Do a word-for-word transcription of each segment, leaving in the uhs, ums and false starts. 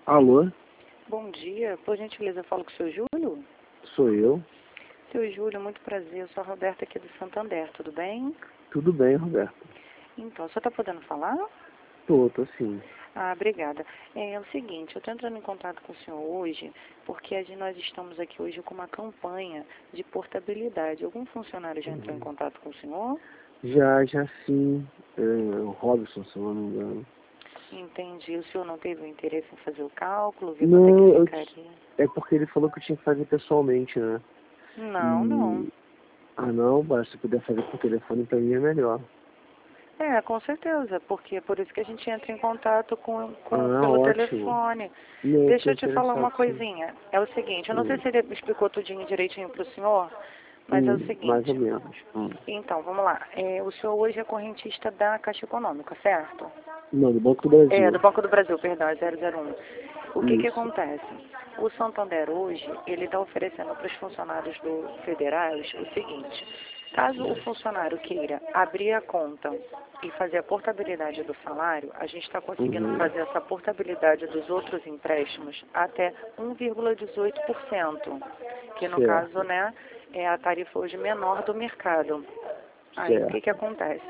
Alô? Bom dia, por gentileza, eu falo com o seu Júlio? Sou eu. Seu Júlio, muito prazer, eu sou a Roberta aqui do Santander, tudo bem? Tudo bem, Roberto? Então, você está podendo falar? Tô, tô sim. Ah, obrigada. É, é o seguinte, eu estou entrando em contato com o senhor hoje, porque a gente- nós estamos aqui hoje com uma campanha de portabilidade. Algum funcionário já entrou em Uhum. contato com o senhor? Já, já sim. É, o Robson, se eu não me engano. Entendi. O senhor não teve o interesse em fazer o cálculo, ver quanto é Não, que eu, ficaria? é porque ele falou que eu tinha que fazer pessoalmente, né? Não, não. E... Ah, não, mas se puder fazer por telefone, pra mim é melhor. É, com certeza, porque é por isso que a gente entra em contato com, com, Ah, pelo ótimo. telefone. Não, eu Deixa tô eu te falar uma interessado sim. coisinha. É o seguinte, eu não sei Hum, se ele explicou tudinho direitinho para o senhor, mas é o hum, mais ou seguinte. menos. Hum. Então, vamos lá. É, o senhor hoje é correntista da Caixa Econômica, certo? Não, do Banco do É, Brasil. do Banco do Brasil, perdão, é zero zero um. O que que Isso. acontece? O Santander hoje, ele está oferecendo para os funcionários do federais o seguinte: caso o funcionário queira abrir a conta e fazer a portabilidade do salário, a gente está conseguindo Uhum. fazer essa portabilidade dos outros empréstimos até um vírgula dezoito por cento, que no caso, Certo, né, é a tarifa hoje menor do mercado. Aí o que que certo. acontece?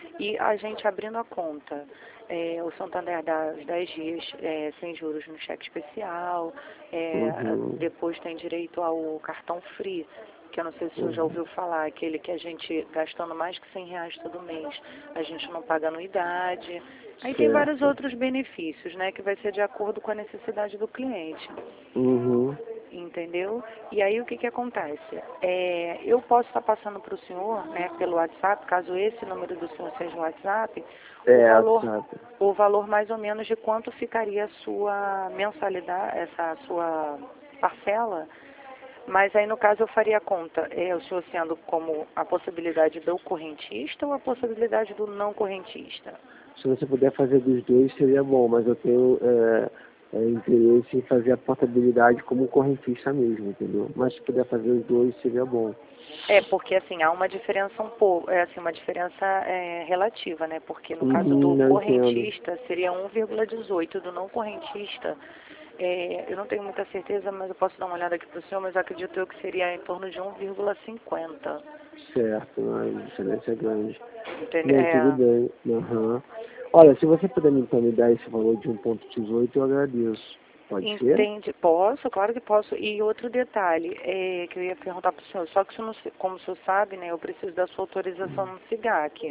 E a gente abrindo a conta, é, o Santander dá os dez dias é, sem juros no cheque especial, é, Uhum. depois tem direito ao cartão free, que eu não sei se o senhor já Uhum. ouviu falar, aquele que a gente gastando mais que cem reais todo mês, a gente não paga anuidade. Aí tem vários Certo. outros benefícios, né, que vai ser de acordo com a necessidade do cliente. Uhum. Entendeu? E aí o que que acontece? É, eu posso estar passando para o senhor, né, pelo WhatsApp, caso esse número do senhor seja o WhatsApp, o É, valor, WhatsApp. o valor mais ou menos de quanto ficaria a sua mensalidade, essa sua parcela. Mas aí no caso eu faria a conta, é, o senhor sendo como a possibilidade do correntista ou a possibilidade do não correntista? Se você puder fazer dos dois, seria bom, mas eu tenho é, é, interesse em fazer a portabilidade como correntista mesmo, entendeu? Mas se puder fazer os dois, seria bom. É, porque assim, há uma diferença um pouco, é assim, uma diferença é, relativa, né? Porque no caso Uhum, do não entendo. correntista seria um vírgula dezoito, do não correntista, é, eu não tenho muita certeza, mas eu posso dar uma olhada aqui para o senhor, mas eu acredito eu que seria em torno de um vírgula cinquenta. Certo, a diferença é grande. Entendeu? Não, tudo É, bem. Uhum. Olha, se você puder me, então, me dar esse valor de um vírgula dezoito, eu agradeço. Pode ser? entende? Posso, claro que posso. E outro detalhe é, que eu ia perguntar para o senhor, só que se não, se- como o senhor sabe, né, eu preciso da sua autorização no SIGAC.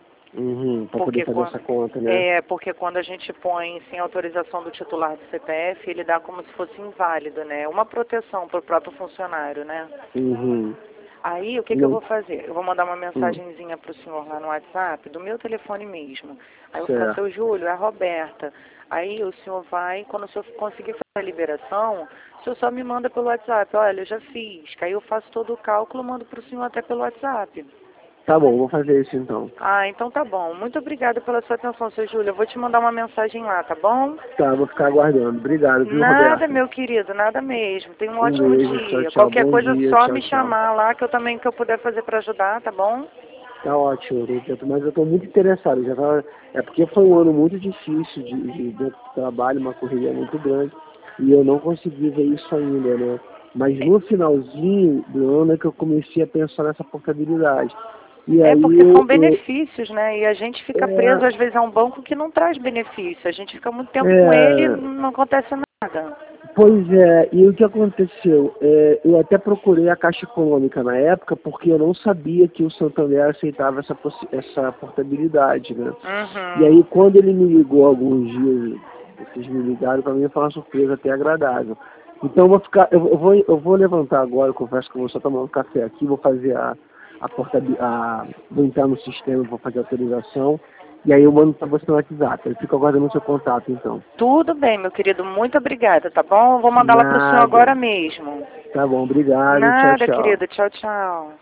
Uhum, para poder Porque fazer quando, essa conta, né? é, porque quando a gente põe sem autorização do titular do C P F, ele dá como se fosse inválido, né? Uma proteção para o próprio funcionário, né? Uhum. Aí, o que que eu Não, vou fazer? Eu vou mandar uma hum, mensagenzinha para o senhor lá no WhatsApp, do meu telefone mesmo. Aí eu vou falar, seu certo. Júlio, é a Roberta. Aí o senhor vai, quando o senhor conseguir fazer a liberação, o senhor só me manda pelo WhatsApp. Olha, eu já fiz. Que aí eu faço todo o cálculo, mando para o senhor até pelo WhatsApp. Tá bom, vou fazer isso então. Ah, então tá bom. Muito obrigada pela sua atenção, seu Júlio. Eu vou te mandar uma mensagem lá, tá bom? Tá, vou ficar aguardando. Obrigado, viu, Nada, Roberto? meu querido, nada mesmo. Tenha um Um ótimo beijo, tchau, dia. tchau. Qualquer Bom coisa, dia, só tchau, me tchau. chamar lá que eu também que eu puder fazer para ajudar, tá bom? Tá ótimo, Roberto, mas eu estou muito interessado. Já tava, é porque foi um ano muito difícil de, de dentro do trabalho, uma correria muito grande, e eu não consegui ver isso ainda, né? Mas no finalzinho do ano é que eu comecei a pensar nessa portabilidade. E É aí porque eu, são eu benefícios, né? E a gente fica preso é, às vezes a um banco que não traz benefício. A gente fica muito tempo com ele e é, não acontece nada. pois é, e o que aconteceu? É, eu até procurei a Caixa Econômica na época porque eu não sabia que o Santander aceitava essa, possi- essa portabilidade, né? E Uhum. aí quando ele me ligou alguns dias, vocês me ligaram, para mim foi uma surpresa até agradável. Então eu vou ficar, eu, eu vou, eu vou levantar agora, eu confesso que eu vou só tomar um café aqui, vou fazer a, a portabilidade, vou entrar no sistema, vou fazer a autorização, e aí eu mando para você no WhatsApp. Eu fico aguardando o seu contato então. Tudo bem, meu querido. Muito obrigada, tá bom? Eu vou mandar lá pro senhor Nada. agora mesmo. Tá bom, obrigado. Tchau, Nada, tchau. querido. Tchau, tchau.